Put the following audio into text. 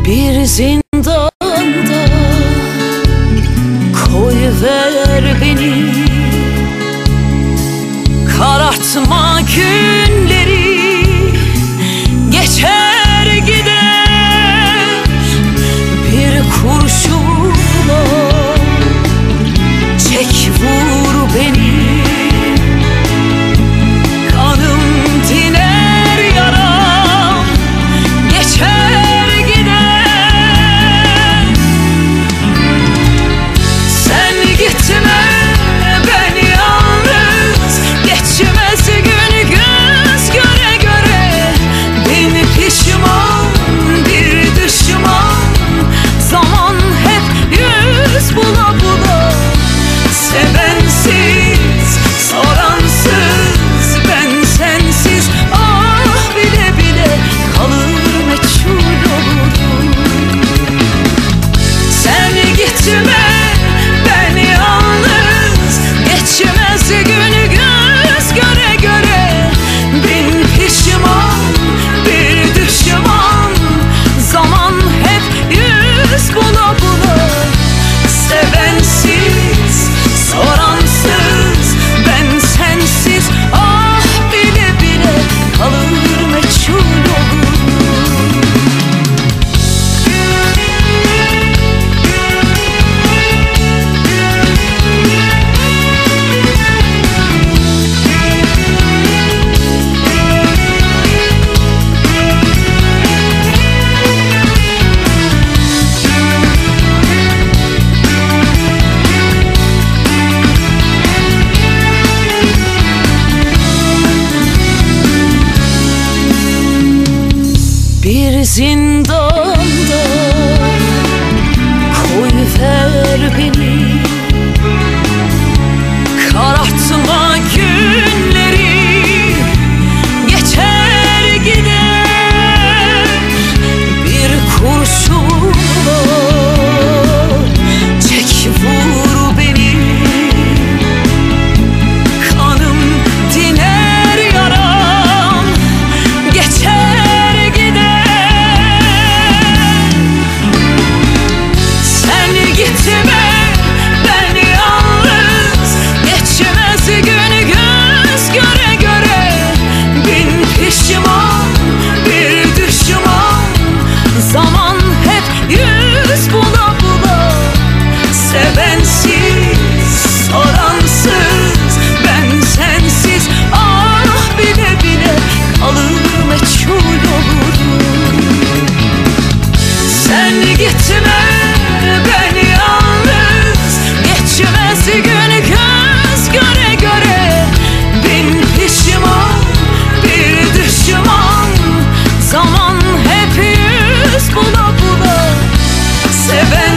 Bir zindanda koyuver beni, karartma günleri, geçer gider bir kurşunla. Çek vur beni, kanım diner yaram, geçer gider. Sen gitme, ben yalnız, geçmez gün göz göre göre. Beni pişman bir düşman, zaman hep yüz bula bula. Sevensiz, soransız, ben sensiz, ah bile bile kalır meçhul olurum. Sen gitme, ben yalnız, geçmez gün göz göre göre. Bin pişman bir düşman, zaman hep yüz bula bula. Sevensiz, soransız, ben sensiz, ah bile bile kalır meçhul olurum. Bir zindanda koyuver beni, karartma günleri, geçer gider bir kurşunla. Çek vur beni, kanım diner yaram, geçer gider. Gitme, ben yalnız, geçmez gün göz göre göre. Bin pişman bir düşman, zaman hep yüz bula bula. Sevensiz, soransız, ben sensiz, ah bile bile kalır meçhul olurum. Sen gitme, ben yalnız, geçmez gün göz göre göre. Bin pişman bir düşman, zaman hep yüz bula bula. Seven